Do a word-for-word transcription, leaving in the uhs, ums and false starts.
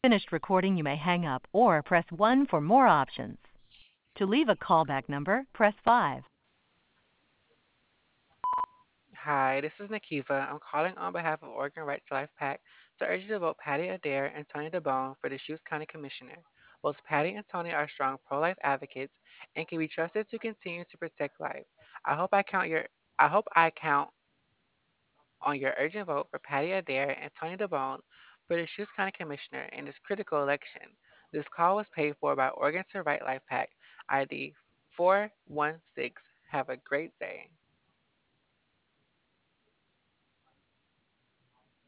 Finished recording, you may hang up or press one for more options. To leave a callback number, press five. Hi, this is Nakiva. I'm calling on behalf of Oregon Right to Life PAC to urge you to vote Patty Adair and Tony DeBone for the Shoes County Commissioner. Both Patty and Tony are strong pro-life advocates and can be trusted to continue to protect life. I hope I count your I hope I count on your urgent vote for Patty Adair and Tony DeBone for the Shoes County Commissioner in this critical election. This call was paid for by Oregon to Right Life PAC I D four one six. Have a great day.